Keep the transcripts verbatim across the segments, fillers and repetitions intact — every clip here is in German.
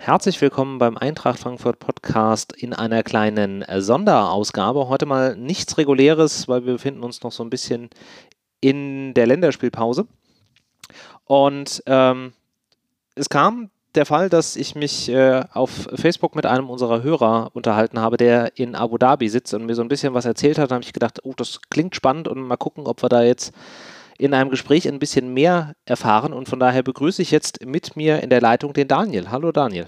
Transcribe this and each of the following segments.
Herzlich willkommen beim Eintracht Frankfurt Podcast in einer kleinen äh, Sonderausgabe. Heute mal nichts Reguläres, weil wir befinden uns noch so ein bisschen in der Länderspielpause. Und ähm, es kam der Fall, dass ich mich äh, auf Facebook mit einem unserer Hörer unterhalten habe, der in Abu Dhabi sitzt und mir so ein bisschen was erzählt hat. Da habe ich gedacht, oh, das klingt spannend und mal gucken, ob wir da jetzt in einem Gespräch ein bisschen mehr erfahren. Und von daher begrüße ich jetzt mit mir in der Leitung den Daniel. Hallo Daniel.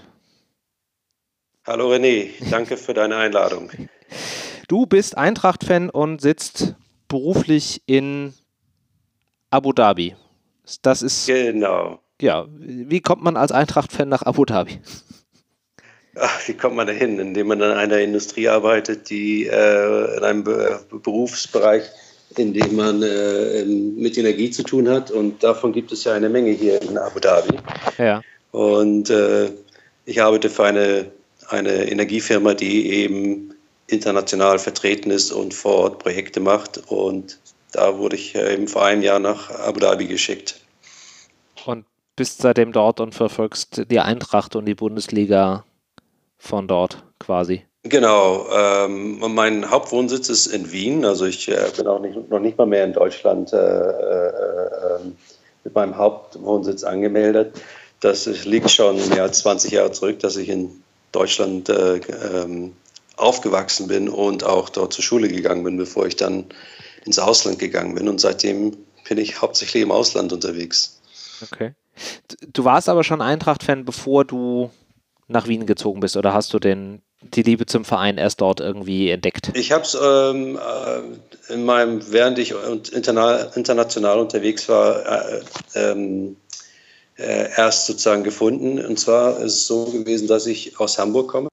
Hallo René, danke für deine Einladung. Du bist Eintracht-Fan und sitzt beruflich in Abu Dhabi. Das ist, Genau. ja, wie kommt man als Eintracht-Fan nach Abu Dhabi? Ach, wie kommt man da hin? Indem man in einer Industrie arbeitet, die äh, in einem Be Berufsbereich, in dem man äh, mit Energie zu tun hat. Und davon gibt es ja eine Menge hier in Abu Dhabi. Ja. Und äh, ich arbeite für eine, eine Energiefirma, die eben international vertreten ist und vor Ort Projekte macht. Und da wurde ich eben vor einem Jahr nach Abu Dhabi geschickt. Und bist seitdem dort und verfolgst die Eintracht und die Bundesliga von dort quasi. Genau. Ähm, mein Hauptwohnsitz ist in Wien. Also ich äh, bin auch nicht, noch nicht mal mehr in Deutschland äh, äh, mit meinem Hauptwohnsitz angemeldet. Das liegt schon mehr als zwanzig Jahre zurück, dass ich in Deutschland äh, ähm, aufgewachsen bin und auch dort zur Schule gegangen bin, bevor ich dann ins Ausland gegangen bin. Und seitdem bin ich hauptsächlich im Ausland unterwegs. Okay. Du warst aber schon Eintracht-Fan, bevor du nach Wien gezogen bist, oder hast du den, die Liebe zum Verein erst dort irgendwie entdeckt? Ich habe es ähm, in meinem, während ich interna international unterwegs war, äh, ähm, äh, erst sozusagen gefunden. Und zwar ist es so gewesen, dass ich aus Hamburg komme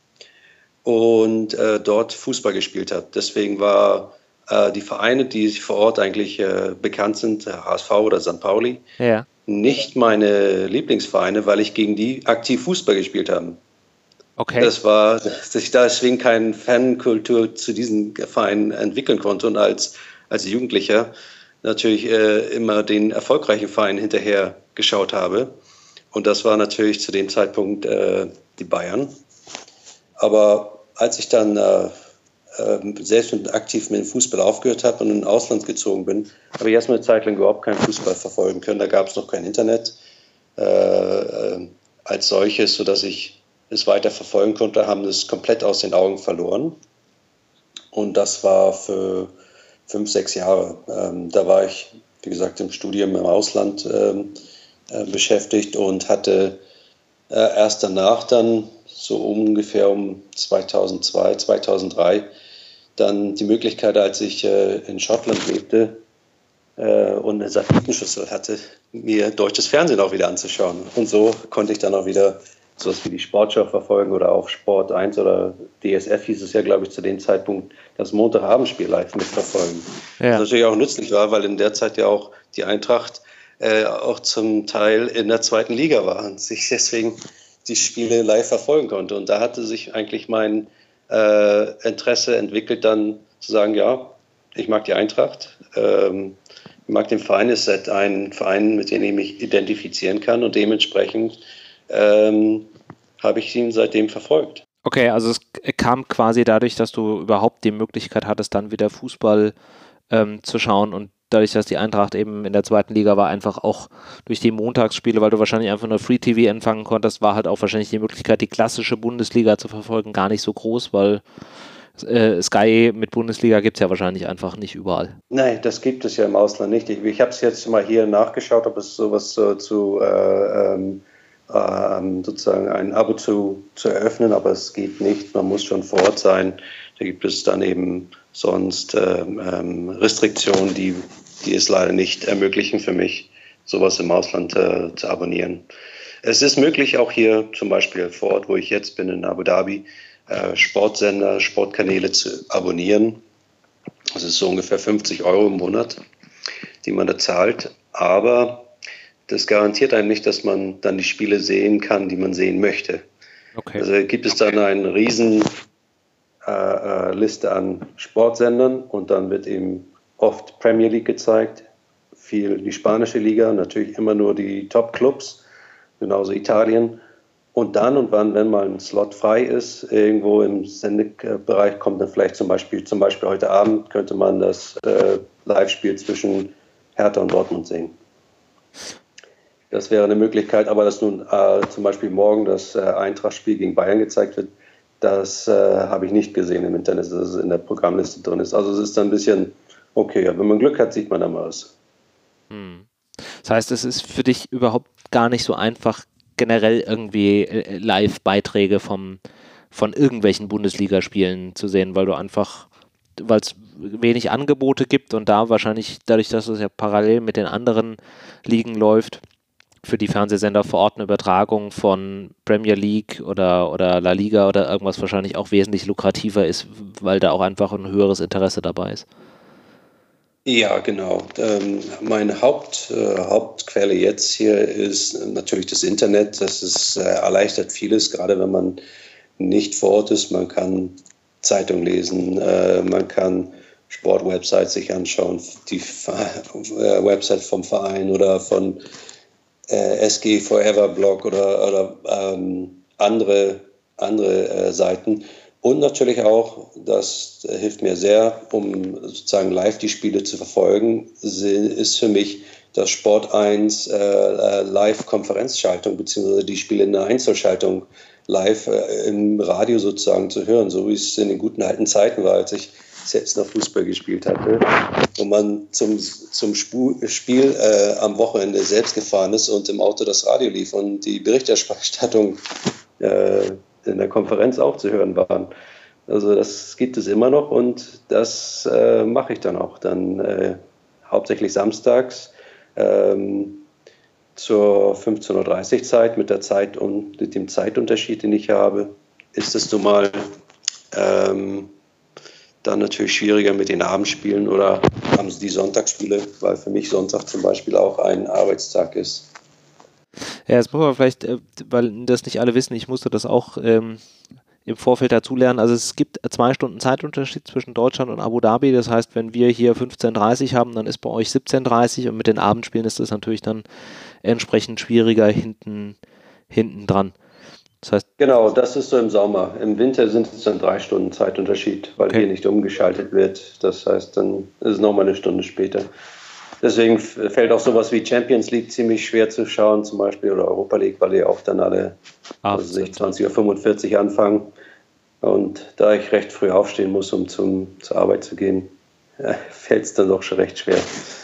und äh, dort Fußball gespielt habe. Deswegen war äh, die Vereine, die vor Ort eigentlich äh, bekannt sind, H S V oder Sankt Pauli, ja. nicht meine Lieblingsvereine, weil ich gegen die aktiv Fußball gespielt habe. Okay. Das war, dass ich deswegen keine Fankultur zu diesen Vereinen entwickeln konnte und als, als Jugendlicher natürlich äh, immer den erfolgreichen Verein hinterher geschaut habe. Und das war natürlich zu dem Zeitpunkt äh, die Bayern. Aber als ich dann äh, äh, selbst mit, aktiv mit dem Fußball aufgehört habe und in den Ausland gezogen bin, habe ich erstmal eine Zeit lang überhaupt keinen Fußball verfolgen können. Da gab es noch kein Internet äh, äh, als solches, sodass ich es weiter verfolgen konnte, haben es komplett aus den Augen verloren. Und das war für fünf, sechs Jahre. Ähm, da war ich, wie gesagt, im Studium im Ausland ähm, äh, beschäftigt und hatte äh, erst danach dann so ungefähr um zweitausendzwei, zweitausenddrei dann die Möglichkeit, als ich äh, in Schottland lebte äh, und eine Satellitenschüssel hatte, mir deutsches Fernsehen auch wieder anzuschauen. Und so konnte ich dann auch wieder sowas wie die Sportschau verfolgen oder auch Sport eins oder D S F hieß es ja, glaube ich, zu dem Zeitpunkt, das Montagabendspiel live mitverfolgen. Ja. Was natürlich auch nützlich war, weil in der Zeit ja auch die Eintracht äh, auch zum Teil in der zweiten Liga war und sich deswegen die Spiele live verfolgen konnte. Und da hatte sich eigentlich mein äh, Interesse entwickelt, dann zu sagen, ja, ich mag die Eintracht, ähm, ich mag den Verein, es ist ein Verein, mit dem ich mich identifizieren kann und dementsprechend Ähm, habe ich ihn seitdem verfolgt. Okay, also es kam quasi dadurch, dass du überhaupt die Möglichkeit hattest, dann wieder Fußball ähm, zu schauen und dadurch, dass die Eintracht eben in der zweiten Liga war, einfach auch durch die Montagsspiele, weil du wahrscheinlich einfach nur Free T V empfangen konntest, war halt auch wahrscheinlich die Möglichkeit, die klassische Bundesliga zu verfolgen, gar nicht so groß, weil äh, Sky mit Bundesliga gibt es ja wahrscheinlich einfach nicht überall. Nein, das gibt es ja im Ausland nicht. Ich, ich habe es jetzt mal hier nachgeschaut, ob es sowas äh, zu äh, ähm, Ähm, sozusagen ein Abo zu, zu eröffnen, aber es geht nicht, man muss schon vor Ort sein. Da gibt es dann eben sonst ähm, ähm, Restriktionen, die, die es leider nicht ermöglichen für mich, sowas im Ausland äh, zu abonnieren. Es ist möglich, auch hier zum Beispiel vor Ort, wo ich jetzt bin, in Abu Dhabi, äh, Sportsender, Sportkanäle zu abonnieren. Das ist so ungefähr fünfzig Euro im Monat, die man da zahlt, aber das garantiert einem nicht, dass man dann die Spiele sehen kann, die man sehen möchte. Okay. Also gibt es dann eine riesen äh, äh, Liste an Sportsendern und dann wird eben oft Premier League gezeigt, viel die spanische Liga, natürlich immer nur die Top-Clubs, genauso Italien. Und dann und wann, wenn mal ein Slot frei ist, irgendwo im Sendebereich kommt dann vielleicht zum Beispiel, zum Beispiel heute Abend könnte man das äh, Live-Spiel zwischen Hertha und Dortmund sehen. Das wäre eine Möglichkeit, aber dass nun äh, zum Beispiel morgen das äh, Eintracht-Spiel gegen Bayern gezeigt wird, das äh, habe ich nicht gesehen im Internet, dass es in der Programmliste drin ist. Also es ist dann ein bisschen, okay, ja, wenn man Glück hat, sieht man da mal was. Hm. Das heißt, es ist für dich überhaupt gar nicht so einfach, generell irgendwie äh, Live-Beiträge vom, von irgendwelchen Bundesligaspielen zu sehen, weil du einfach, weil es wenig Angebote gibt und da wahrscheinlich dadurch, dass es ja parallel mit den anderen Ligen läuft, für die Fernsehsender vor Ort eine Übertragung von Premier League oder, oder La Liga oder irgendwas wahrscheinlich auch wesentlich lukrativer ist, weil da auch einfach ein höheres Interesse dabei ist. Ja, genau. Ähm, meine Haupt, äh, Hauptquelle jetzt hier ist natürlich das Internet. Das ist, äh, erleichtert vieles, gerade wenn man nicht vor Ort ist. Man kann Zeitung lesen, äh, man kann Sportwebsites sich anschauen, die äh, Website vom Verein oder von äh, S G Forever Blog oder, oder ähm, andere, andere äh, Seiten. Und natürlich auch, das hilft mir sehr, um sozusagen live die Spiele zu verfolgen, ist für mich das Sport eins äh, Live-Konferenzschaltung beziehungsweise die Spiele in der Einzelschaltung live äh, im Radio sozusagen zu hören, so wie es in den guten alten Zeiten war, als ich selbst noch Fußball gespielt hatte, wo man zum, zum Sp- Spiel äh, am Wochenende selbst gefahren ist und im Auto das Radio lief und die Berichterstattung äh, in der Konferenz auch zu hören waren. Also das gibt es immer noch und das äh, mache ich dann auch. Dann äh, hauptsächlich samstags ähm, zur fünfzehn Uhr dreißig Zeit mit der Zeit und mit dem Zeitunterschied, den ich habe, ist es zumal ähm, dann natürlich schwieriger mit den Abendspielen oder haben sie die Sonntagsspiele, weil für mich Sonntag zum Beispiel auch ein Arbeitstag ist. Ja, jetzt muss man vielleicht, äh, weil das nicht alle wissen, ich musste das auch ähm, im Vorfeld dazulernen. Also es gibt zwei Stunden Zeitunterschied zwischen Deutschland und Abu Dhabi. Das heißt, wenn wir hier fünfzehn Uhr dreißig haben, dann ist bei euch siebzehn Uhr dreißig und mit den Abendspielen ist das natürlich dann entsprechend schwieriger hinten, hinten dran. Das heißt, genau, das ist so im Sommer. Im Winter sind es dann drei Stunden Zeitunterschied, weil okay. hier nicht umgeschaltet wird. Das heißt, dann ist es nochmal eine Stunde später. Deswegen fällt auch sowas wie Champions League ziemlich schwer zu schauen, zum Beispiel, oder Europa League, weil die auch dann alle also zwanzig Uhr fünfundvierzig anfangen. Und da ich recht früh aufstehen muss, um zum, zur Arbeit zu gehen, ja, fällt es dann doch schon recht schwer.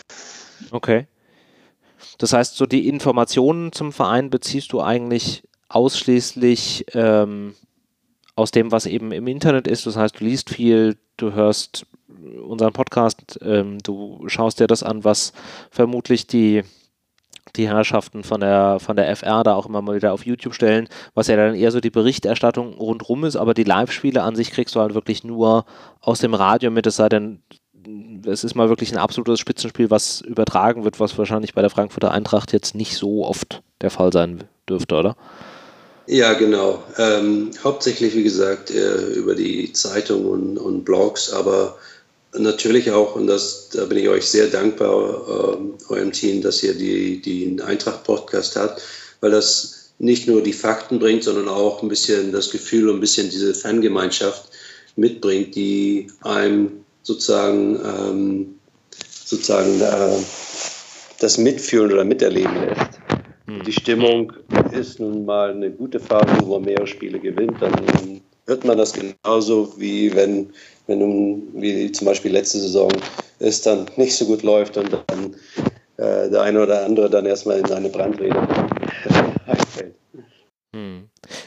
Okay. Das heißt, so die Informationen zum Verein beziehst du eigentlich ausschließlich ähm, aus dem, was eben im Internet ist. Das heißt, du liest viel, du hörst unseren Podcast, ähm, du schaust dir das an, was vermutlich die, die Herrschaften von der, von der F R da auch immer mal wieder auf YouTube stellen, was ja dann eher so die Berichterstattung rundrum ist, aber die Live-Spiele an sich kriegst du halt wirklich nur aus dem Radio mit, es sei denn, es ist mal wirklich ein absolutes Spitzenspiel, was übertragen wird, was wahrscheinlich bei der Frankfurter Eintracht jetzt nicht so oft der Fall sein dürfte, oder? Ja, genau. Ähm, hauptsächlich, wie gesagt, äh, über die Zeitung und, und Blogs, aber natürlich auch, und das, da bin ich euch sehr dankbar, äh, eurem Team, dass ihr die, die Eintracht-Podcast habt, weil das nicht nur die Fakten bringt, sondern auch ein bisschen das Gefühl und ein bisschen diese Fangemeinschaft mitbringt, die einem sozusagen, ähm, sozusagen äh, das Mitfühlen oder Miterleben lässt. Die Stimmung ist nun mal eine gute Phase, wo man mehrere Spiele gewinnt, dann hört man das genauso wie wenn, wenn nun, wie zum Beispiel letzte Saison es dann nicht so gut läuft und dann äh, der eine oder andere dann erstmal in seine Brandrede einfällt. Hm.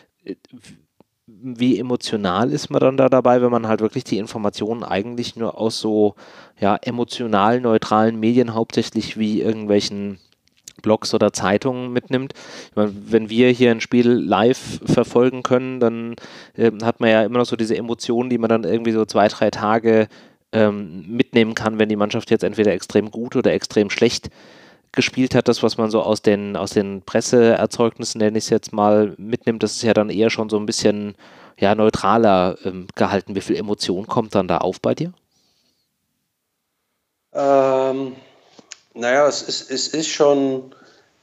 Wie emotional ist man dann da dabei, wenn man halt wirklich die Informationen eigentlich nur aus so ja, emotional neutralen Medien, hauptsächlich wie irgendwelchen Blogs oder Zeitungen mitnimmt. Ich meine, wenn wir hier ein Spiel live verfolgen können, dann äh, hat man ja immer noch so diese Emotionen, die man dann irgendwie so zwei, drei Tage ähm, mitnehmen kann, wenn die Mannschaft jetzt entweder extrem gut oder extrem schlecht gespielt hat. Das, was man so aus den, aus den Presseerzeugnissen, nenne ich es jetzt mal, mitnimmt, das ist ja dann eher schon so ein bisschen ja, neutraler ähm, gehalten. Wie viel Emotion kommt dann da auf bei dir? Ähm, naja, es ist, es ist schon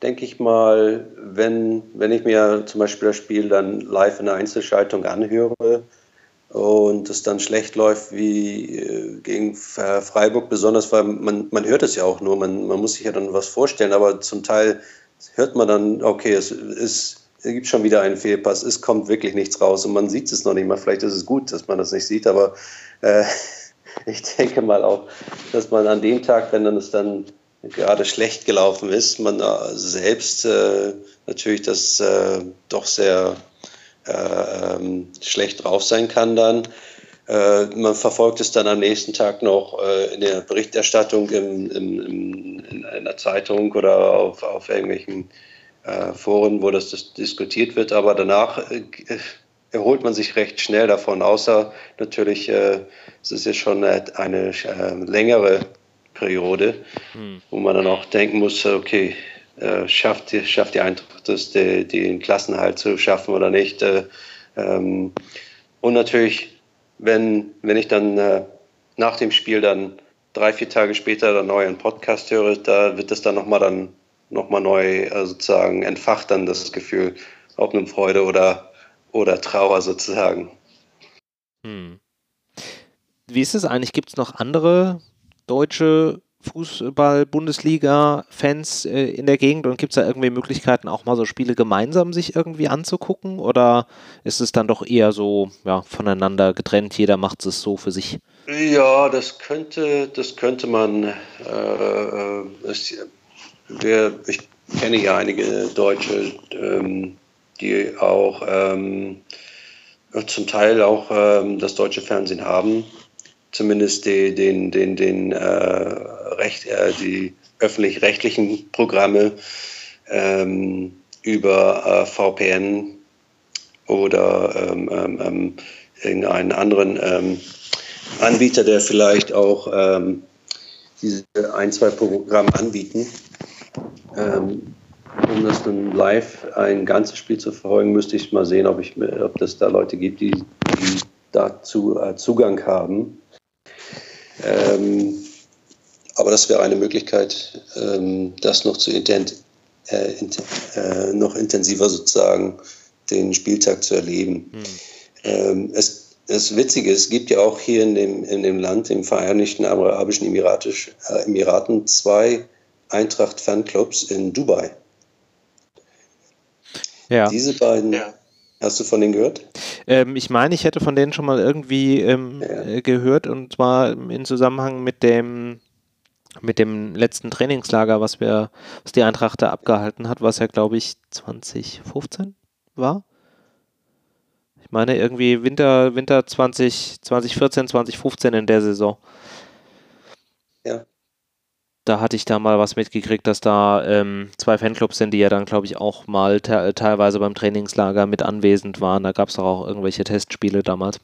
denke ich mal, wenn, wenn ich mir zum Beispiel das Spiel dann live in der Einzelschaltung anhöre und es dann schlecht läuft wie äh, gegen Freiburg, besonders weil man, man hört es ja auch nur, man, man muss sich ja dann was vorstellen, aber zum Teil hört man dann, okay, es, ist, es gibt schon wieder einen Fehlpass, es kommt wirklich nichts raus und man sieht es noch nicht mal. Vielleicht ist es gut, dass man das nicht sieht, aber äh, ich denke mal auch, dass man an dem Tag, wenn dann es dann gerade schlecht gelaufen ist, man äh, selbst äh, natürlich das äh, doch sehr äh, ähm, schlecht drauf sein kann dann. Äh, man verfolgt es dann am nächsten Tag noch äh, in der Berichterstattung im, im, im, in einer Zeitung oder auf, auf irgendwelchen äh, Foren, wo das, das diskutiert wird, aber danach äh, erholt man sich recht schnell davon, außer natürlich, äh, es ist ja schon eine, eine äh, längere Periode, hm. wo man dann auch denken muss, okay, äh, schafft, die, schafft die Eintracht es, die, den Klassenerhalt zu schaffen oder nicht. Äh, ähm, und natürlich, wenn, wenn ich dann äh, nach dem Spiel dann drei, vier Tage später dann neu einen Podcast höre, da wird das dann nochmal dann noch mal neu äh, sozusagen entfacht dann das Gefühl, ob nun Freude oder, oder Trauer sozusagen. Hm. Wie ist es eigentlich? Gibt es noch andere deutsche Fußball-Bundesliga-Fans äh, in der Gegend und gibt es da irgendwie Möglichkeiten, auch mal so Spiele gemeinsam sich irgendwie anzugucken? Oder ist es dann doch eher so ja, voneinander getrennt, jeder macht es so für sich? Ja, das könnte, das könnte man. Äh, es, wir, ich kenne ja einige Deutsche, ähm, die auch ähm, zum Teil auch ähm, das deutsche Fernsehen haben. Zumindest die, den, den, den, äh, Recht, äh, die öffentlich-rechtlichen Programme ähm, über äh, V P N oder ähm, ähm, irgendeinen anderen ähm, Anbieter, der vielleicht auch ähm, diese ein, zwei Programme anbieten. Ähm, um das dann live ein ganzes Spiel zu verfolgen, müsste ich mal sehen, ob, ich, ob das da Leute gibt, die, die dazu äh, Zugang haben. Ähm, aber das wäre eine Möglichkeit, ähm, das noch zu intent, äh, int, äh, noch intensiver sozusagen den Spieltag zu erleben. Hm. Ähm, es, das Witzige ist, es gibt ja auch hier in dem, in dem Land, im Vereinigten Arabischen Emiratisch, äh, Emiraten, zwei Eintracht-Fanclubs in Dubai. Ja. Diese beiden, ja. Hast du von denen gehört? Ähm, ich meine, ich hätte von denen schon mal irgendwie ähm, ja. äh, gehört, und zwar in Zusammenhang mit dem mit dem letzten Trainingslager, was wir, was die Eintracht da abgehalten hat, was ja, glaube ich, zwanzig fünfzehn war. Ich meine, irgendwie Winter, Winter zwanzig, zwanzig vierzehn, zwanzig fünfzehn in der Saison. Ja. Da hatte ich da mal was mitgekriegt, dass da ähm, zwei Fanclubs sind, die ja dann, glaube ich, auch mal te- teilweise beim Trainingslager mit anwesend waren. Da gab es doch auch irgendwelche Testspiele damals.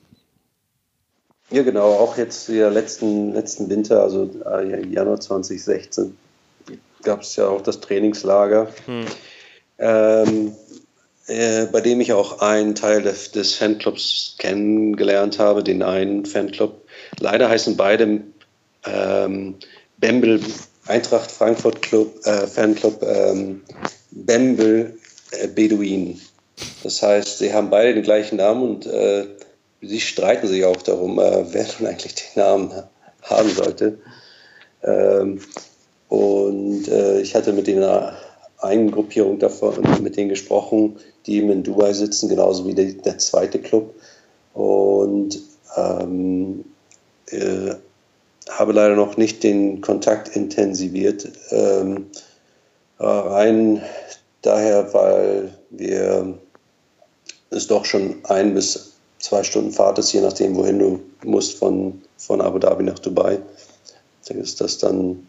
Ja, genau. Auch jetzt ja letzten, letzten Winter, also äh, Januar zwanzig sechzehn, gab es ja auch das Trainingslager, hm. ähm, äh, bei dem ich auch einen Teil des, des Fanclubs kennengelernt habe, den einen Fanclub. Leider heißen beide ähm, Bembel Eintracht Frankfurt Club, äh, Fanclub ähm, Bembel äh, Beduin. Das heißt, sie haben beide den gleichen Namen und äh, sie streiten sich auch darum, äh, wer nun eigentlich den Namen haben sollte. Ähm, und äh, ich hatte mit einer einen Gruppierung davon, mit denen gesprochen, die eben in Dubai sitzen, genauso wie der, der zweite Club. Und ähm, äh, habe leider noch nicht den Kontakt intensiviert. Ähm, rein daher, weil wir es doch schon ein bis zwei Stunden Fahrt ist, je nachdem, wohin du musst, von, von Abu Dhabi nach Dubai. Da ist das dann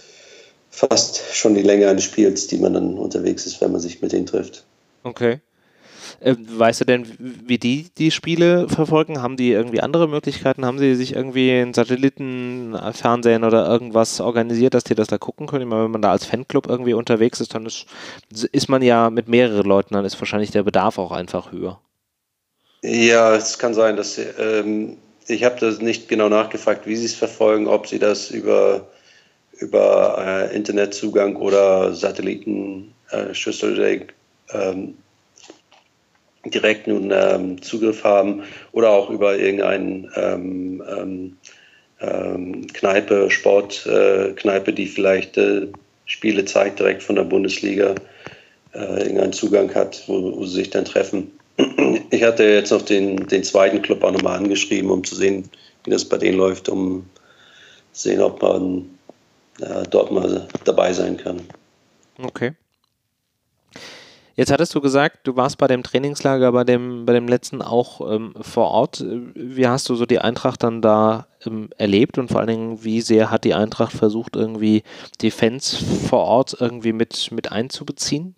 fast schon die Länge eines Spiels, die man dann unterwegs ist, wenn man sich mit denen trifft. Okay. Äh, weißt du denn, wie die die Spiele verfolgen? Haben die irgendwie andere Möglichkeiten? Haben sie sich irgendwie ein Satellitenfernsehen oder irgendwas organisiert, dass die das da gucken können? Ich meine, wenn man da als Fanclub irgendwie unterwegs ist, dann ist, ist man ja mit mehreren Leuten, dann ist wahrscheinlich der Bedarf auch einfach höher. Ja, es kann sein, dass sie, ähm, ich habe das nicht genau nachgefragt, wie sie es verfolgen, ob sie das über, über äh, Internetzugang oder Satellitenempfang äh, Schüssel ähm, direkt nun ähm, Zugriff haben oder auch über irgendeinen ähm, ähm, ähm, Kneipe, Sportkneipe, äh, die vielleicht äh, Spiele zeigt direkt von der Bundesliga, äh, irgendeinen Zugang hat, wo, wo sie sich dann treffen. Ich hatte jetzt noch den, den zweiten Club auch nochmal angeschrieben, um zu sehen, wie das bei denen läuft, um zu sehen, ob man äh, dort mal dabei sein kann. Okay. Jetzt hattest du gesagt, du warst bei dem Trainingslager, bei dem, bei dem letzten auch ähm, vor Ort. Wie hast du so die Eintracht dann da ähm, erlebt und vor allen Dingen, wie sehr hat die Eintracht versucht, irgendwie die Fans vor Ort irgendwie mit, mit einzubeziehen?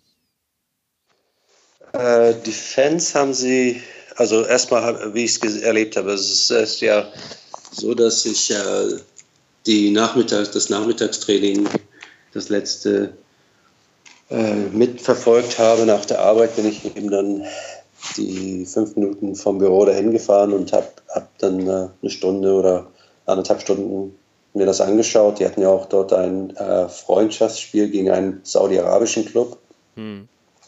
Äh, die Fans haben sie, also erstmal, wie ich es erlebt habe, es ist, es ist ja so, dass ich äh, die Nachmittags, das Nachmittagstraining, das letzte äh, mitverfolgt habe. Nach der Arbeit bin ich eben dann die fünf Minuten vom Büro dahin gefahren und habe hab dann äh, eine Stunde oder anderthalb Stunden mir das angeschaut. Die hatten ja auch dort ein äh, Freundschaftsspiel gegen einen saudi-arabischen Club. Hm.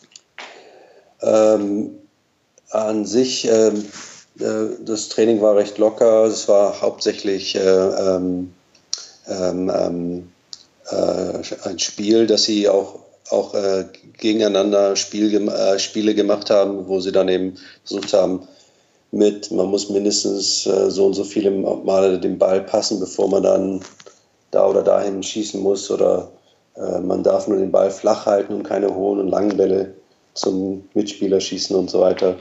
Ähm, an sich, ähm, äh, das Training war recht locker. Es war hauptsächlich äh, ähm, ähm, äh, ein Spiel, das sie auch, auch äh, gegeneinander Spiel, äh, Spiele gemacht haben, wo sie dann eben versucht haben, mit, man muss mindestens äh, so und so viele Male den Ball passen, bevor man dann da oder dahin schießen muss, oder äh, man darf nur den Ball flach halten und keine hohen und langen Bälle zum Mitspieler schießen und so weiter.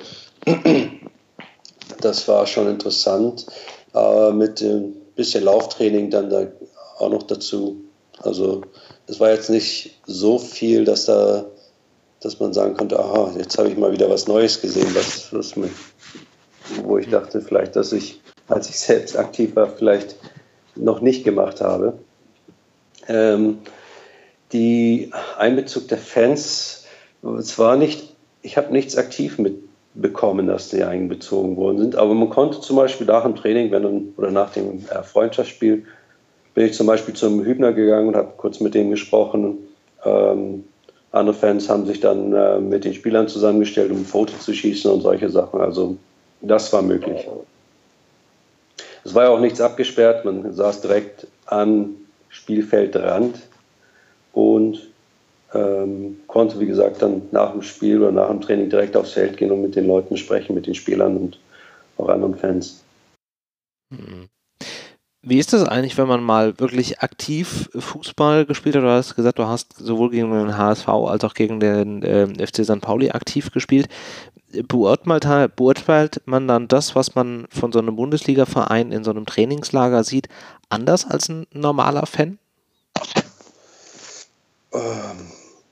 Das war schon interessant. Äh, mit ein bisschen Lauftraining dann da auch noch dazu. Also es war jetzt nicht so viel, dass da, dass man sagen konnte, aha, jetzt habe ich mal wieder was Neues gesehen, was, was mich, wo ich dachte vielleicht, dass ich, als ich selbst aktiv war, vielleicht noch nicht gemacht habe. Ähm, die Einbezug der Fans, es war nicht, ich habe nichts aktiv mitbekommen, dass die einbezogen worden sind, aber man konnte zum Beispiel nach dem Training, wenn dann, oder nach dem äh, Freundschaftsspiel, bin ich zum Beispiel zum Hübner gegangen und habe kurz mit denen gesprochen. Ähm, andere Fans haben sich dann äh, mit den Spielern zusammengestellt, um ein Foto zu schießen und solche Sachen. Also das war möglich. Es war ja auch nichts abgesperrt, man saß direkt am Spielfeldrand und ähm, konnte, wie gesagt, dann nach dem Spiel oder nach dem Training direkt aufs Feld gehen und mit den Leuten sprechen, mit den Spielern und auch anderen Fans. Mhm. Wie ist das eigentlich, wenn man mal wirklich aktiv Fußball gespielt hat? Du hast gesagt, du hast sowohl gegen den H S V als auch gegen den äh, F C Sankt Pauli aktiv gespielt. Beurteilt, beurteilt man dann das, was man von so einem Bundesliga-Verein in so einem Trainingslager sieht, anders als ein normaler Fan? Ähm,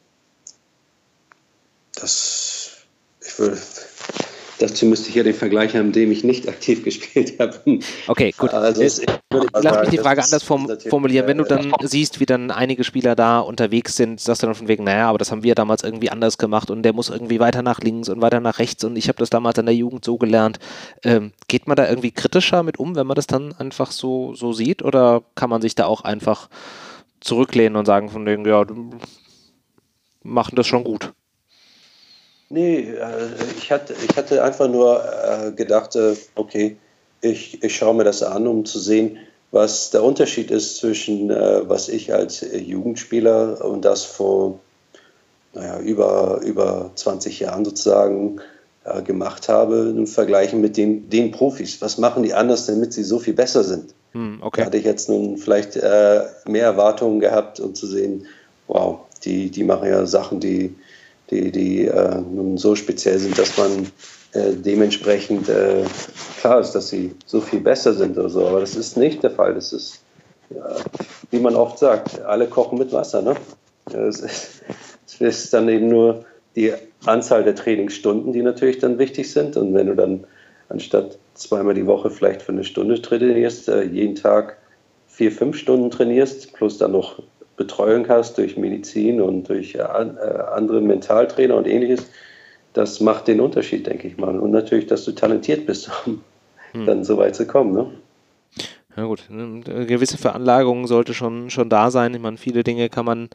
das, ich würde... Dazu müsste ich ja den Vergleich haben, dem ich nicht aktiv gespielt habe. Okay, gut. Also es, Lass sagen, mich die Frage anders form formulieren. Wenn du dann siehst, wie dann einige Spieler da unterwegs sind, sagst du dann von wegen, naja, aber das haben wir damals irgendwie anders gemacht und der muss irgendwie weiter nach links und weiter nach rechts und ich habe das damals in der Jugend so gelernt. Ähm, geht man da irgendwie kritischer mit um, wenn man das dann einfach so, so sieht, oder kann man sich da auch einfach zurücklehnen und sagen von wegen, ja, machen das schon gut? Nee, ich hatte, ich hatte einfach nur gedacht, okay, ich, ich schaue mir das an, um zu sehen, was der Unterschied ist zwischen, was ich als Jugendspieler und das vor naja, über, über zwanzig Jahren sozusagen gemacht habe, im Vergleich mit den, den Profis. Was machen die anders, damit sie so viel besser sind? Hm, okay. Da hatte ich jetzt nun vielleicht mehr Erwartungen gehabt, um zu sehen, wow, die, die machen ja Sachen, die die, die äh, nun so speziell sind, dass man äh, dementsprechend äh, klar ist, dass sie so viel besser sind oder so. Aber das ist nicht der Fall. Das ist, ja, wie man oft sagt, alle kochen mit Wasser. Ne? Es ist, es ist dann eben nur die Anzahl der Trainingsstunden, die natürlich dann wichtig sind. Und wenn du dann anstatt zweimal die Woche vielleicht für eine Stunde trainierst, äh, jeden Tag vier, fünf Stunden trainierst, plus dann noch Betreuung hast durch Medizin und durch äh, andere Mentaltrainer und ähnliches, das macht den Unterschied, denke ich mal. Und natürlich, dass du talentiert bist, um hm. dann so weit zu kommen. Ne? Ja gut, eine gewisse Veranlagung sollte schon, schon da sein. Ich meine, viele Dinge kann man,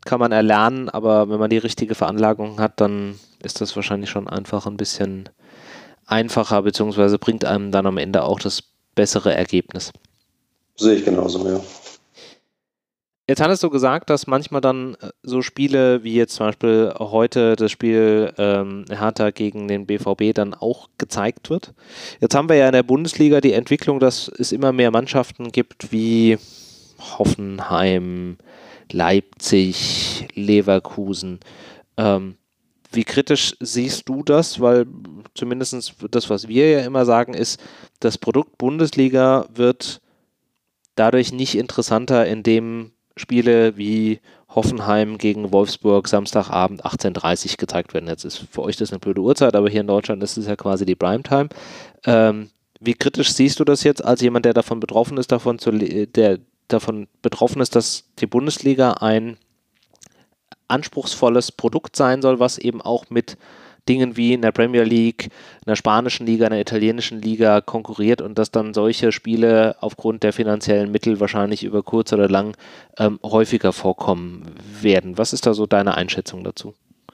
kann man erlernen, aber wenn man die richtige Veranlagung hat, dann ist das wahrscheinlich schon einfach ein bisschen einfacher, beziehungsweise bringt einem dann am Ende auch das bessere Ergebnis. Sehe ich genauso, ja. Jetzt hattest du gesagt, dass manchmal dann so Spiele wie jetzt zum Beispiel heute das Spiel ähm, Hertha gegen den B V B dann auch gezeigt wird. Jetzt haben wir ja in der Bundesliga die Entwicklung, dass es immer mehr Mannschaften gibt wie Hoffenheim, Leipzig, Leverkusen. Ähm, wie kritisch siehst du das? Weil zumindest das, was wir ja immer sagen, ist, das Produkt Bundesliga wird dadurch nicht interessanter, indem Spiele wie Hoffenheim gegen Wolfsburg Samstagabend achtzehn Uhr dreißig gezeigt werden. Jetzt ist für euch das eine blöde Uhrzeit, aber hier in Deutschland ist es ja quasi die Primetime. Ähm, wie kritisch siehst du das jetzt als jemand, der davon betroffen ist, davon zu, der davon betroffen ist, dass die Bundesliga ein anspruchsvolles Produkt sein soll, was eben auch mit Dingen wie in der Premier League, in der spanischen Liga, in der italienischen Liga konkurriert und dass dann solche Spiele aufgrund der finanziellen Mittel wahrscheinlich über kurz oder lang ähm, häufiger vorkommen werden. Was ist da so deine Einschätzung dazu?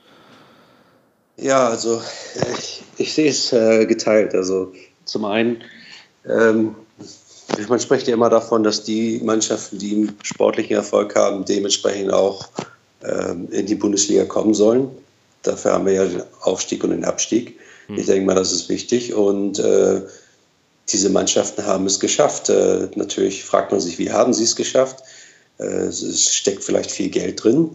Ja, also ich, ich sehe es äh, geteilt. Also zum einen, ähm, man spricht ja immer davon, dass die Mannschaften, die einen sportlichen Erfolg haben, dementsprechend auch ähm, in die Bundesliga kommen sollen. Dafür haben wir ja den Aufstieg und den Abstieg. Hm. Ich denke mal, das ist wichtig. Und äh, diese Mannschaften haben es geschafft. Äh, natürlich fragt man sich, wie haben sie es geschafft? Äh, es steckt vielleicht viel Geld drin.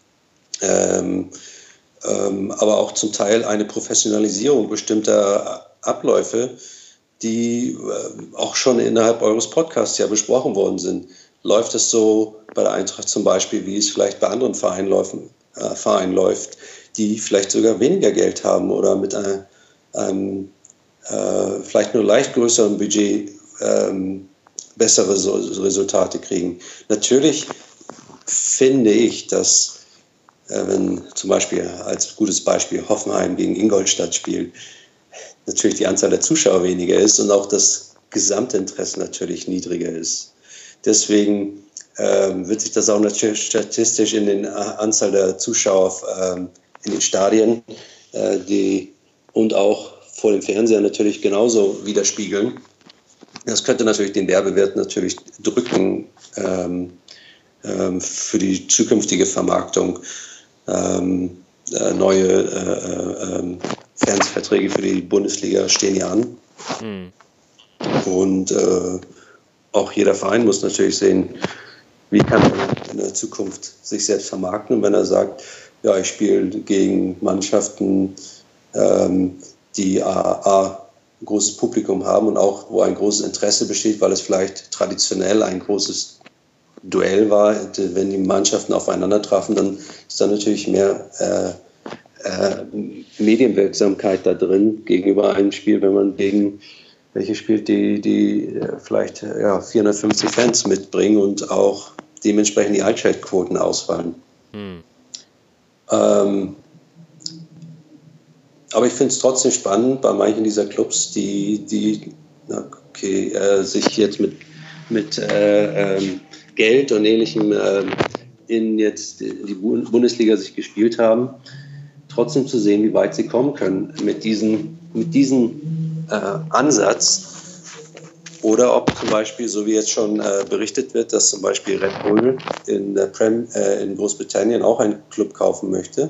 Ähm, ähm, aber auch zum Teil eine Professionalisierung bestimmter Abläufe, die äh, auch schon innerhalb eures Podcasts ja besprochen worden sind. Läuft es so bei der Eintracht zum Beispiel, wie es vielleicht bei anderen Vereinen, laufen, äh, Vereinen läuft, die vielleicht sogar weniger Geld haben oder mit einem, einem äh, vielleicht nur leicht größeren Budget ähm, bessere so Resultate kriegen. Natürlich finde ich, dass äh, wenn zum Beispiel als gutes Beispiel Hoffenheim gegen Ingolstadt spielt, natürlich die Anzahl der Zuschauer weniger ist und auch das Gesamtinteresse natürlich niedriger ist. Deswegen ähm, wird sich das auch natürlich statistisch in den Anzahl der Zuschauer ähm, in den Stadien äh, die, und auch vor dem Fernseher natürlich genauso widerspiegeln. Das könnte natürlich den Werbewert natürlich drücken ähm, ähm, für die zukünftige Vermarktung. Ähm, äh, neue äh, äh, Fernsehverträge für die Bundesliga stehen ja an. Mhm. Und äh, auch jeder Verein muss natürlich sehen, wie kann er in der Zukunft sich selbst vermarkten. Und wenn er sagt, ja, ich spiele gegen Mannschaften, ähm, die A, A, ein großes Publikum haben und auch, wo ein großes Interesse besteht, weil es vielleicht traditionell ein großes Duell war, wenn die Mannschaften aufeinander trafen, dann ist da natürlich mehr äh, äh, Medienwirksamkeit da drin gegenüber einem Spiel, wenn man gegen welche spielt, die, die vielleicht ja, vierhundertfünfzig Fans mitbringen und auch dementsprechend die Einschaltquoten ausfallen. Hm. Ähm, aber ich finde es trotzdem spannend bei manchen dieser Clubs, die, die okay, äh, sich jetzt mit, mit äh, ähm, Geld und Ähnlichem äh, in jetzt die Bundesliga sich gespielt haben, trotzdem zu sehen, wie weit sie kommen können mit diesem mit diesem äh, Ansatz. Oder ob zum Beispiel, so wie jetzt schon äh, berichtet wird, dass zum Beispiel Red Bull in, der Prem, äh, in Großbritannien auch einen Club kaufen möchte.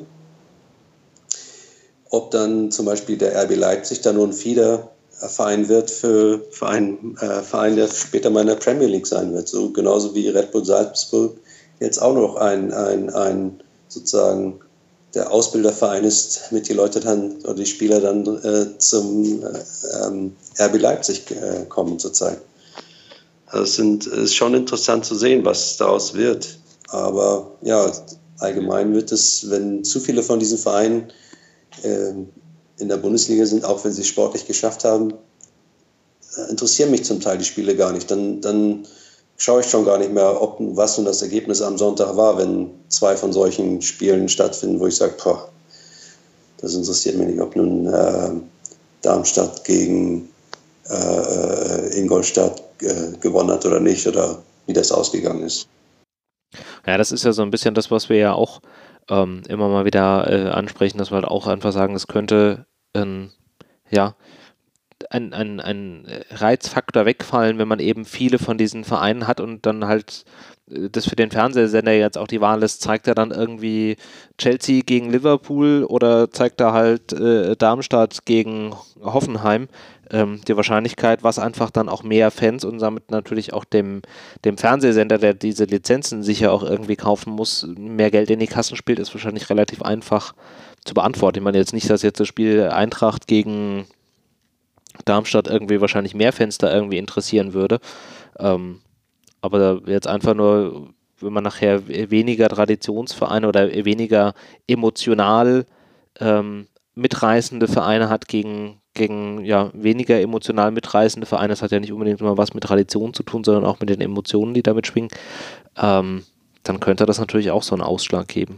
Ob dann zum Beispiel der R B Leipzig dann nur ein Feederverein wird für, für einen äh, Verein, der später mal in der Premier League sein wird. So genauso wie Red Bull Salzburg jetzt auch noch ein, ein, ein sozusagen der Ausbilderverein ist, mit die Leute dann oder die Spieler dann äh, zum äh, ähm, R B Leipzig äh, kommen zurzeit. Also es sind, es ist schon interessant zu sehen, was daraus wird. Aber ja, allgemein wird es, wenn zu viele von diesen Vereinen äh, in der Bundesliga sind, auch wenn sie es sportlich geschafft haben, äh, interessieren mich zum Teil die Spiele gar nicht. Dann, dann schaue ich schon gar nicht mehr, ob was nun das Ergebnis am Sonntag war, wenn zwei von solchen Spielen stattfinden, wo ich sage, boah, das interessiert mich nicht, ob nun äh, Darmstadt gegen äh, Ingolstadt äh, gewonnen hat oder nicht oder wie das ausgegangen ist. Ja, das ist ja so ein bisschen das, was wir ja auch ähm, immer mal wieder äh, ansprechen, dass wir halt auch einfach sagen, es könnte ähm, ja ein, ein, ein Reizfaktor wegfallen, wenn man eben viele von diesen Vereinen hat und dann halt äh, das für den Fernsehsender jetzt auch die Wahl ist, zeigt er dann irgendwie Chelsea gegen Liverpool oder zeigt er halt äh, Darmstadt gegen Hoffenheim. Ähm, die Wahrscheinlichkeit, was einfach dann auch mehr Fans und damit natürlich auch dem, dem Fernsehsender, der diese Lizenzen sicher auch irgendwie kaufen muss, mehr Geld in die Kassen spielt, ist wahrscheinlich relativ einfach zu beantworten. Ich meine jetzt nicht, dass jetzt das Spiel Eintracht gegen Darmstadt irgendwie wahrscheinlich mehr Fans da irgendwie interessieren würde. Ähm, aber jetzt einfach nur, wenn man nachher weniger Traditionsvereine oder weniger emotional ähm, mitreißende Vereine hat gegen, gegen ja, weniger emotional mitreißende Vereine, das hat ja nicht unbedingt immer was mit Tradition zu tun, sondern auch mit den Emotionen, die damit schwingen, ähm, dann könnte das natürlich auch so einen Ausschlag geben.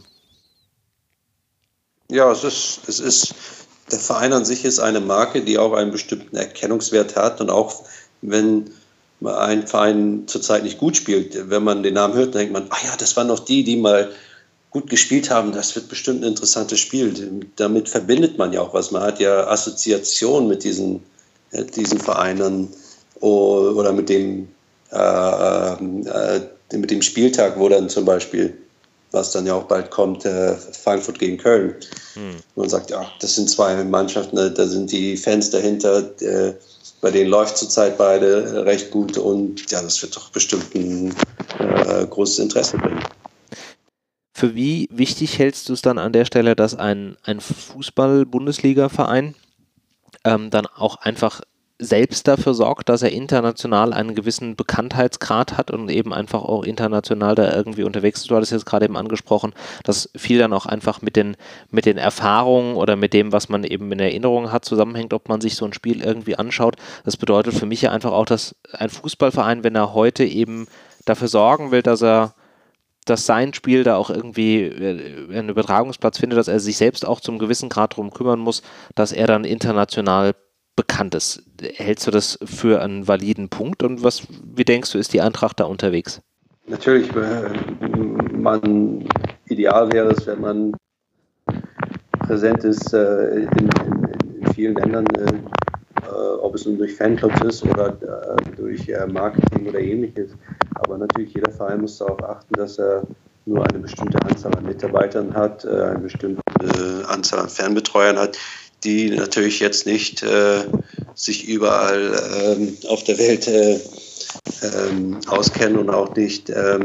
Ja, es ist, es ist, der Verein an sich ist eine Marke, die auch einen bestimmten Erkennungswert hat. Und auch wenn ein Verein zurzeit nicht gut spielt, wenn man den Namen hört, denkt man, ah ja, das waren noch die, die mal gut gespielt haben. Das wird bestimmt ein interessantes Spiel. Damit verbindet man ja auch was. Man hat ja Assoziationen mit diesen, äh, diesen Vereinen oder mit dem, äh, äh, mit dem Spieltag, wo dann zum Beispiel, was dann ja auch bald kommt, äh, Frankfurt gegen Köln. Hm. Man sagt, ja, das sind zwei Mannschaften, da sind die Fans dahinter, äh, bei denen läuft zurzeit beide recht gut und ja, das wird doch bestimmt ein äh, großes Interesse bringen. Für wie wichtig hältst du es dann an der Stelle, dass ein, ein Fußball-Bundesliga-Verein ähm, dann auch einfach selbst dafür sorgt, dass er international einen gewissen Bekanntheitsgrad hat und eben einfach auch international da irgendwie unterwegs ist? Du hattest jetzt gerade eben angesprochen, dass viel dann auch einfach mit den, mit den Erfahrungen oder mit dem, was man eben in Erinnerung hat, zusammenhängt, ob man sich so ein Spiel irgendwie anschaut. Das bedeutet für mich ja einfach auch, dass ein Fußballverein, wenn er heute eben dafür sorgen will, dass er dass sein Spiel da auch irgendwie einen Übertragungsplatz findet, dass er sich selbst auch zum gewissen Grad darum kümmern muss, dass er dann international bekannt ist. Hältst du das für einen validen Punkt und was, wie denkst du, ist die Eintracht da unterwegs? Natürlich, man, ideal wäre es, wenn man präsent ist äh, in, in, in vielen Ländern, äh, ob es nun durch Fanclubs ist oder äh, durch äh, Marketing oder ähnliches. Aber natürlich, jeder Verein muss darauf achten, dass er nur eine bestimmte Anzahl an Mitarbeitern hat, äh, eine bestimmte äh, Anzahl an Fanbetreuern hat, die natürlich jetzt nicht äh, sich überall äh, auf der Welt äh, äh, auskennen und auch nicht äh,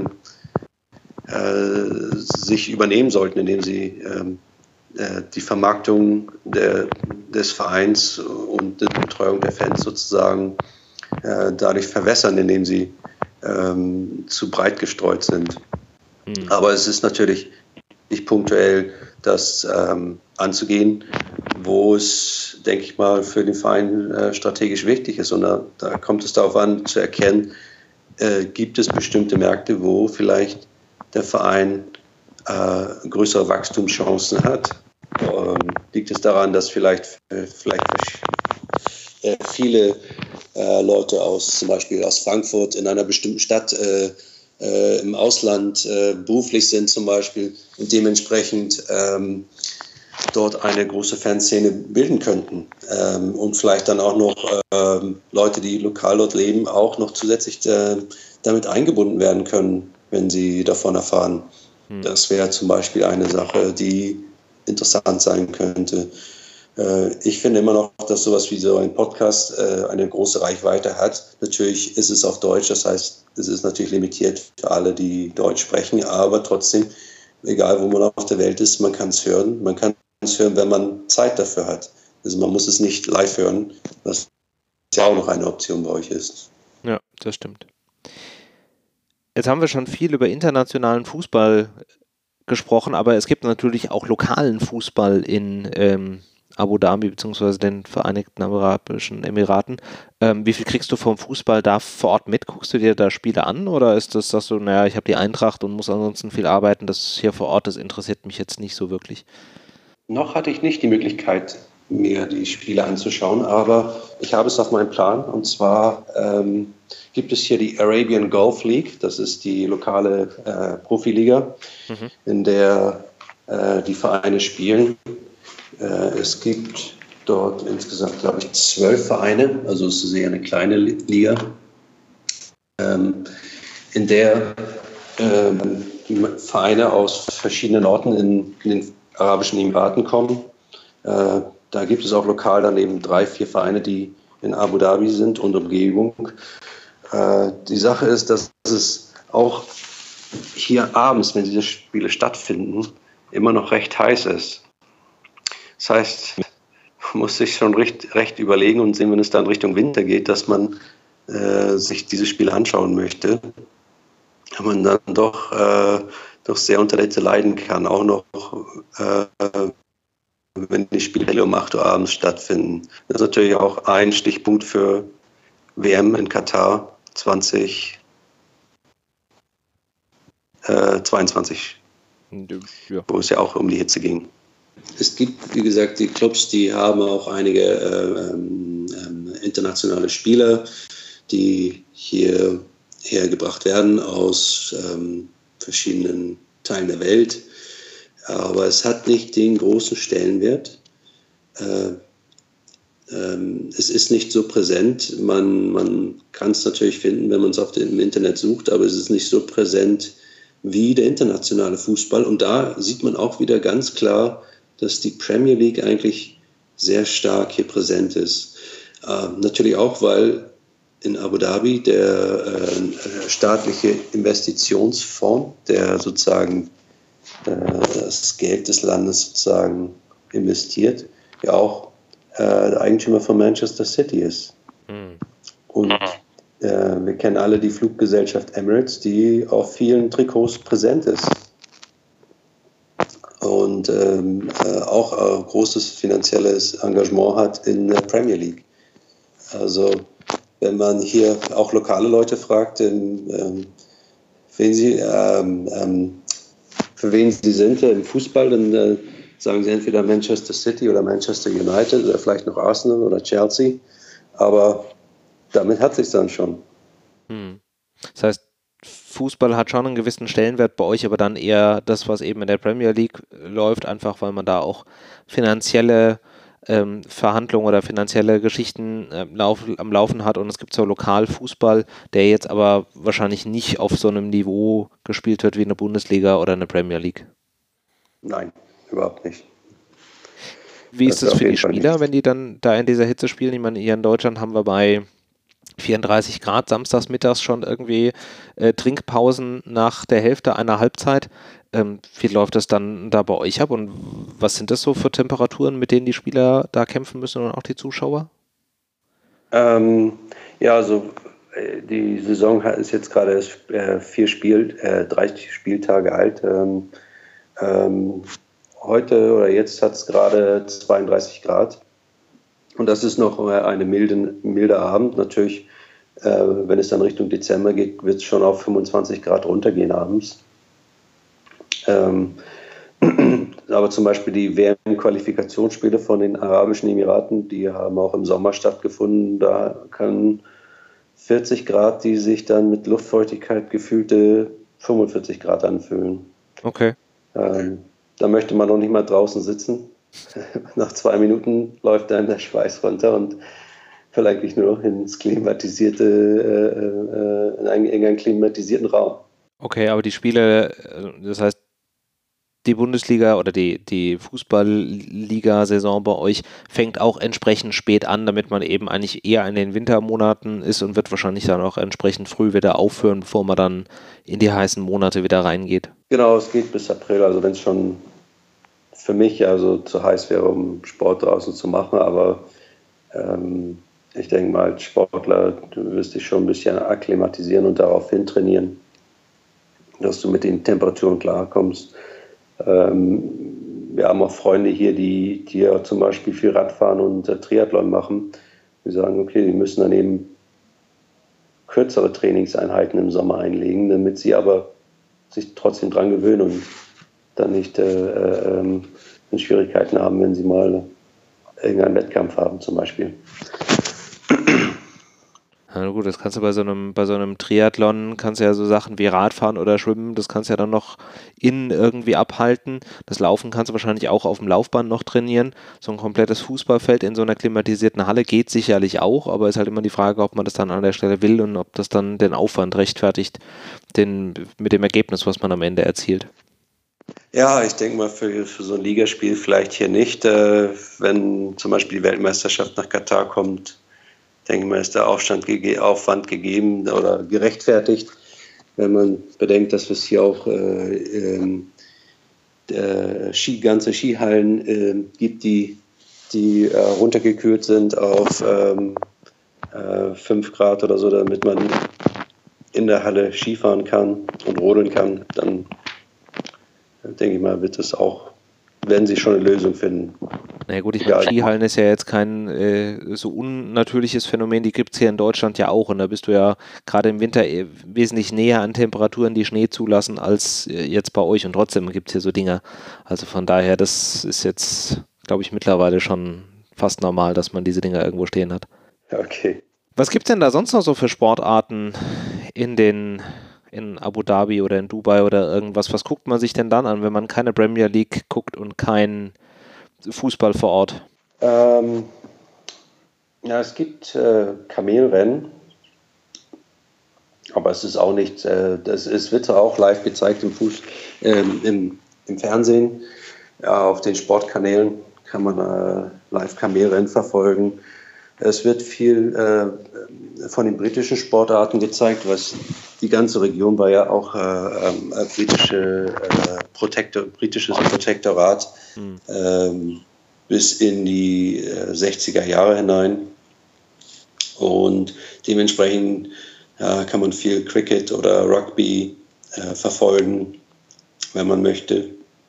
äh, sich übernehmen sollten, indem sie äh, die Vermarktung der, des Vereins und die Betreuung der Fans sozusagen äh, dadurch verwässern, indem sie ähm, zu breit gestreut sind. Mhm. Aber es ist natürlich nicht punktuell, das ähm, anzugehen, wo es, denke ich mal, für den Verein äh, strategisch wichtig ist. Und da, da kommt es darauf an, zu erkennen, äh, gibt es bestimmte Märkte, wo vielleicht der Verein äh, größere Wachstumschancen hat. Ähm, liegt es daran, dass vielleicht, äh, vielleicht äh, viele äh, Leute aus, zum Beispiel aus Frankfurt in einer bestimmten Stadt äh, äh, im Ausland äh, beruflich sind zum Beispiel und dementsprechend ähm, dort eine große Fanszene bilden könnten ähm, und vielleicht dann auch noch ähm, Leute, die lokal dort leben, auch noch zusätzlich äh, damit eingebunden werden können, wenn sie davon erfahren. Hm. Das wäre zum Beispiel eine Sache, die interessant sein könnte. Äh, ich finde immer noch, dass sowas wie so ein Podcast äh, eine große Reichweite hat. Natürlich ist es auf Deutsch, das heißt, es ist natürlich limitiert für alle, die Deutsch sprechen, aber trotzdem, egal wo man auf der Welt ist, man kann es hören. Man kann es hören, wenn man Zeit dafür hat. Also man muss es nicht live hören, was ja auch noch eine Option bei euch ist. Ja, das stimmt. Jetzt haben wir schon viel über internationalen Fußball gesprochen, aber es gibt natürlich auch lokalen Fußball in ähm, Abu Dhabi bzw. den Vereinigten Arabischen Emiraten. Ähm, wie viel kriegst du vom Fußball da vor Ort mit? Guckst du dir da Spiele an oder ist das, dass du, naja, ich habe die Eintracht und muss ansonsten viel arbeiten, das hier vor Ort, das interessiert mich jetzt nicht so wirklich? Noch hatte ich nicht die Möglichkeit, mir die Spiele anzuschauen. Aber ich habe es auf meinem Plan. Und zwar ähm, gibt es hier die Arabian Gulf League. Das ist die lokale äh, Profiliga, mhm. in der äh, die Vereine spielen. Äh, es gibt dort insgesamt, glaube ich, zwölf Vereine. Also es ist eher eine kleine Liga, ähm, in der ähm, die Vereine aus verschiedenen Orten in, in den Arabischen Emiraten kommen. Äh, da gibt es auch lokal dann eben drei, vier Vereine, die in Abu Dhabi sind und Umgebung. Äh, die Sache ist, dass es auch hier abends, wenn diese Spiele stattfinden, immer noch recht heiß ist. Das heißt, man muss sich schon recht, recht überlegen und sehen, wenn es dann Richtung Winter geht, dass man äh, sich diese Spiele anschauen möchte. Aber man dann doch, äh, doch sehr unter der Hitze leiden kann, auch noch äh, wenn die Spiele um acht Uhr abends stattfinden. Das ist natürlich auch ein Stichpunkt für W M in Katar zwanzig zweiundzwanzig, ja. Wo es ja auch um die Hitze ging. Es gibt, wie gesagt, die Clubs, die haben auch einige äh, ähm, internationale Spieler, die hier hergebracht werden aus ähm, verschiedenen Teilen der Welt. Aber es hat nicht den großen Stellenwert. Äh, ähm, es ist nicht so präsent. Man, man kann es natürlich finden, wenn man es auf dem Internet sucht, aber es ist nicht so präsent wie der internationale Fußball. Und da sieht man auch wieder ganz klar, dass die Premier League eigentlich sehr stark hier präsent ist. Äh, natürlich auch, weil in Abu Dhabi der äh, staatliche Investitionsfonds, der sozusagen äh, das Geld des Landes sozusagen investiert, ja auch äh, der Eigentümer von Manchester City ist. Mhm. Und äh, wir kennen alle die Fluggesellschaft Emirates, die auf vielen Trikots präsent ist. Und ähm, äh, auch ein großes finanzielles Engagement hat in der Premier League. Also wenn man hier auch lokale Leute fragt, ähm, wen sie, ähm, ähm, für wen sie sind im Fußball, dann äh, sagen sie entweder Manchester City oder Manchester United oder vielleicht noch Arsenal oder Chelsea. Aber damit hat es sich dann schon. Hm. Das heißt, Fußball hat schon einen gewissen Stellenwert bei euch, aber dann eher das, was eben in der Premier League läuft, einfach weil man da auch finanzielle ähm, Verhandlungen oder finanzielle Geschichten äh, lauf, am Laufen hat und es gibt so Lokalfußball, der jetzt aber wahrscheinlich nicht auf so einem Niveau gespielt wird wie eine Bundesliga oder eine Premier League. Nein, überhaupt nicht. Wie ist es für die Spieler, wenn die dann da in dieser Hitze spielen? Ich meine, hier in Deutschland haben wir bei vierunddreißig Grad samstags mittags schon irgendwie äh, Trinkpausen nach der Hälfte einer Halbzeit. Ähm, wie läuft das dann da bei euch ab und was sind das so für Temperaturen, mit denen die Spieler da kämpfen müssen und auch die Zuschauer? Ähm, ja, also äh, die Saison ist jetzt gerade äh, vier Spiel, äh, dreißig Spieltage alt. Ähm, ähm, heute oder jetzt hat es gerade zweiunddreißig Grad. Und das ist noch eine milde, milde Abend. Natürlich, äh, wenn es dann Richtung Dezember geht, wird es schon auf fünfundzwanzig Grad runtergehen abends. Ähm, aber zum Beispiel die W M-Qualifikationsspiele von den Arabischen Emiraten, die haben auch im Sommer stattgefunden. Da können vierzig Grad, die sich dann mit Luftfeuchtigkeit gefühlte fünfundvierzig Grad anfühlen. Okay. Ähm, da möchte man noch nicht mal draußen sitzen. Nach zwei Minuten läuft dann der Schweiß runter und will eigentlich nur noch ins klimatisierte, äh, äh, in, einen, in einen klimatisierten Raum. Okay, aber die Spiele, das heißt, die Bundesliga oder die, die Fußballliga-Saison bei euch fängt auch entsprechend spät an, damit man eben eigentlich eher in den Wintermonaten ist und wird wahrscheinlich dann auch entsprechend früh wieder aufhören, bevor man dann in die heißen Monate wieder reingeht. Genau, es geht bis April, also wenn es schon für mich also zu heiß wäre, um Sport draußen zu machen, aber ähm, ich denke mal, als Sportler, du wirst dich schon ein bisschen akklimatisieren und daraufhin trainieren, dass du mit den Temperaturen klarkommst. Ähm, wir haben auch Freunde hier, die, die ja zum Beispiel viel Radfahren und äh, Triathlon machen. Wir sagen, okay, die müssen dann eben kürzere Trainingseinheiten im Sommer einlegen, damit sie aber sich trotzdem dran gewöhnen und dann nicht äh, äh, Schwierigkeiten haben, wenn sie mal irgendeinen Wettkampf haben zum Beispiel. Na gut, das kannst du bei so einem, bei so einem Triathlon, kannst du ja so Sachen wie Radfahren oder Schwimmen, das kannst du ja dann noch innen irgendwie abhalten. Das Laufen kannst du wahrscheinlich auch auf dem Laufband noch trainieren. So ein komplettes Fußballfeld in so einer klimatisierten Halle geht sicherlich auch, aber ist halt immer die Frage, ob man das dann an der Stelle will und ob das dann den Aufwand rechtfertigt, den, mit dem Ergebnis, was man am Ende erzielt. Ja, ich denke mal für, für so ein Ligaspiel vielleicht hier nicht. Äh, wenn zum Beispiel die Weltmeisterschaft nach Katar kommt, denke ich mal, ist der Aufstand, Aufwand gegeben oder gerechtfertigt, wenn man bedenkt, dass es hier auch äh, äh, Ski, ganze Skihallen äh, gibt, die, die äh, runtergekühlt sind auf ähm, äh, fünf Grad oder so, damit man in der Halle Skifahren kann und rodeln kann. Dann denke ich mal, wird es auch, werden sie schon eine Lösung finden. Na gut, ich meine, Skihallen ist ja jetzt kein äh, so unnatürliches Phänomen, die gibt es hier in Deutschland ja auch und da bist du ja gerade im Winter eh wesentlich näher an Temperaturen, die Schnee zulassen, als äh, jetzt bei euch und trotzdem gibt es hier so Dinge. Also von daher, das ist jetzt, glaube ich, mittlerweile schon fast normal, dass man diese Dinger irgendwo stehen hat. Okay. Was gibt es denn da sonst noch so für Sportarten in den in Abu Dhabi oder in Dubai oder irgendwas? Was guckt man sich denn dann an, wenn man keine Premier League guckt und kein Fußball vor Ort? Ähm, ja, es gibt äh, Kamelrennen, aber es ist auch nicht, äh, das ist, wird auch live gezeigt im, Fuß, äh, im, im Fernsehen. Ja, auf den Sportkanälen kann man äh, live Kamelrennen verfolgen. Es wird viel äh, von den britischen Sportarten gezeigt, was die ganze Region war ja auch äh, äh, britische, äh, Protektor, britisches Protektorat hm. ähm, bis in die äh, sechziger Jahre hinein. Und dementsprechend äh, kann man viel Cricket oder Rugby äh, verfolgen, wenn man möchte.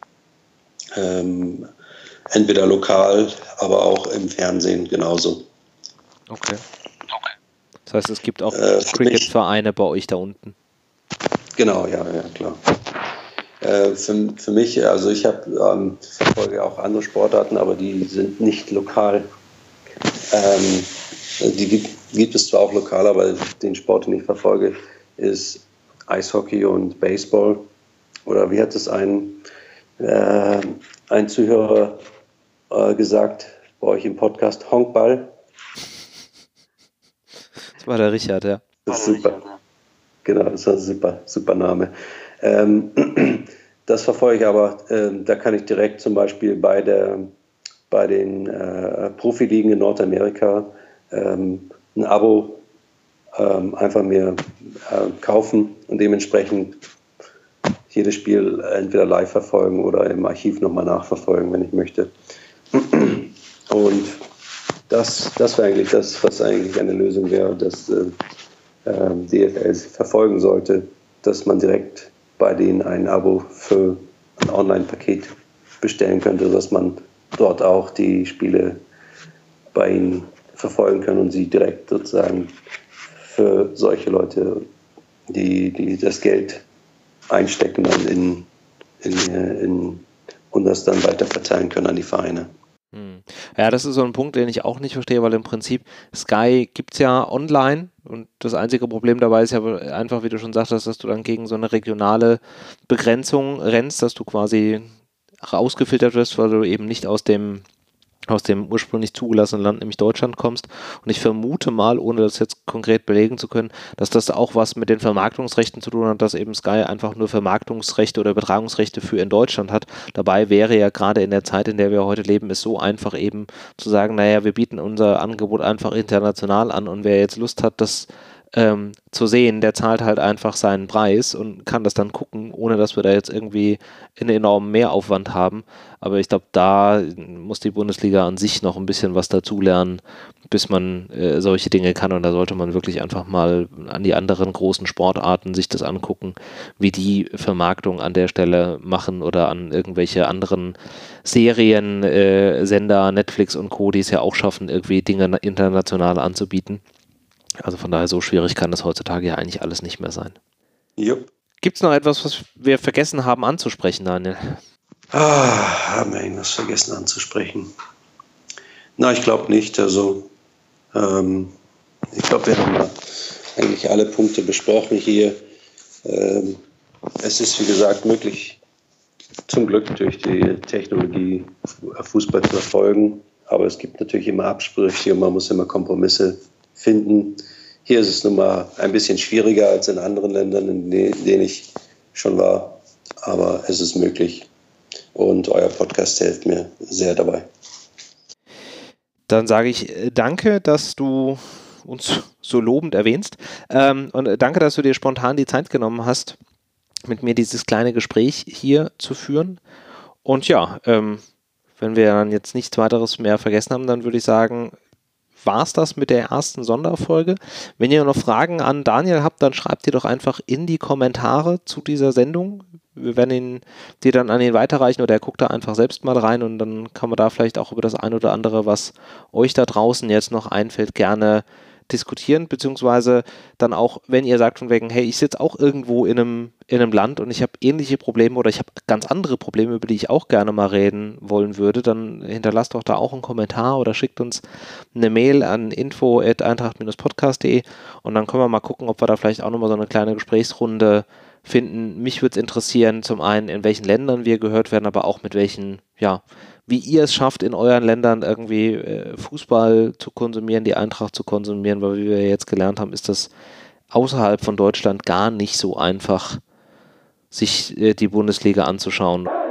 Ähm, entweder lokal, aber auch im Fernsehen genauso. Okay. Das heißt, es gibt auch äh, Cricket-Vereine bei euch da unten? Genau, ja, ja, klar. Äh, für, für mich, also ich habe ähm, verfolge auch andere Sportarten, aber die sind nicht lokal. Ähm, die gibt, gibt es zwar auch lokal, aber den Sport, den ich verfolge, ist Eishockey und Baseball. Oder wie hat es ein, äh, ein Zuhörer äh, gesagt bei euch im Podcast? Honkball. Das war der Richard, ja. Das ist super. Genau, das war ein super, super Name. Ähm, das verfolge ich aber, äh, da kann ich direkt zum Beispiel bei, der, bei den äh, Profiligen in Nordamerika ähm, ein Abo ähm, einfach mir äh, kaufen und dementsprechend jedes Spiel entweder live verfolgen oder im Archiv nochmal nachverfolgen, wenn ich möchte. Und das, das wäre eigentlich das, was eigentlich eine Lösung wäre, dass äh, D F L verfolgen sollte, dass man direkt bei denen ein Abo für ein Online-Paket bestellen könnte, dass man dort auch die Spiele bei ihnen verfolgen kann und sie direkt sozusagen für solche Leute, die, die das Geld einstecken dann in, in, in, und das dann weiter verteilen können an die Vereine. Ja, das ist so ein Punkt, den ich auch nicht verstehe, weil im Prinzip Sky gibt es ja online und das einzige Problem dabei ist ja einfach, wie du schon sagtest, dass du dann gegen so eine regionale Begrenzung rennst, dass du quasi rausgefiltert wirst, weil du eben nicht aus dem aus dem ursprünglich zugelassenen Land, nämlich Deutschland, kommst. Und ich vermute mal, ohne das jetzt konkret belegen zu können, dass das auch was mit den Vermarktungsrechten zu tun hat, dass eben Sky einfach nur Vermarktungsrechte oder Übertragungsrechte für in Deutschland hat. Dabei wäre ja gerade in der Zeit, in der wir heute leben, es so einfach eben zu sagen, naja, wir bieten unser Angebot einfach international an und wer jetzt Lust hat, das Ähm, zu sehen, der zahlt halt einfach seinen Preis und kann das dann gucken, ohne dass wir da jetzt irgendwie einen enormen Mehraufwand haben. Aber ich glaube, da muss die Bundesliga an sich noch ein bisschen was dazulernen, bis man äh, solche Dinge kann. Und da sollte man wirklich einfach mal an die anderen großen Sportarten sich das angucken, wie die Vermarktung an der Stelle machen oder an irgendwelche anderen Serien, äh, Sender, Netflix und Co., die es ja auch schaffen, irgendwie Dinge international anzubieten. Also von daher, so schwierig kann das heutzutage ja eigentlich alles nicht mehr sein. Jupp. Gibt es noch etwas, was wir vergessen haben anzusprechen, Daniel? Ah, haben wir irgendwas vergessen anzusprechen? Na, ich glaube nicht. Also ähm, ich glaube, wir haben eigentlich alle Punkte besprochen hier. Ähm, es ist, wie gesagt, möglich, zum Glück durch die Technologie Fußball zu verfolgen. Aber es gibt natürlich immer Absprüche und man muss immer Kompromisse finden. Hier ist es nun mal ein bisschen schwieriger als in anderen Ländern, in denen ich schon war. Aber es ist möglich. Und euer Podcast hilft mir sehr dabei. Dann sage ich danke, dass du uns so lobend erwähnst. Ähm, und danke, dass du dir spontan die Zeit genommen hast, mit mir dieses kleine Gespräch hier zu führen. Und ja, ähm, wenn wir dann jetzt nichts weiteres mehr vergessen haben, dann würde ich sagen, war es das mit der ersten Sonderfolge. Wenn ihr noch Fragen an Daniel habt, dann schreibt ihr doch einfach in die Kommentare zu dieser Sendung. Wir werden ihn, die dann an ihn weiterreichen oder er guckt da einfach selbst mal rein und dann kann man da vielleicht auch über das ein oder andere, was euch da draußen jetzt noch einfällt, gerne diskutieren, beziehungsweise dann auch, wenn ihr sagt von wegen, hey, ich sitze auch irgendwo in einem, in einem Land und ich habe ähnliche Probleme oder ich habe ganz andere Probleme, über die ich auch gerne mal reden wollen würde, dann hinterlasst doch da auch einen Kommentar oder schickt uns eine Mail an info at eintracht podcast punkt de und dann können wir mal gucken, ob wir da vielleicht auch nochmal so eine kleine Gesprächsrunde finden. Mich würde es interessieren, zum einen, in welchen Ländern wir gehört werden, aber auch mit welchen, ja, wie ihr es schafft, in euren Ländern irgendwie äh, Fußball zu konsumieren, die Eintracht zu konsumieren, weil wie wir jetzt gelernt haben, ist das außerhalb von Deutschland gar nicht so einfach, sich äh, die Bundesliga anzuschauen.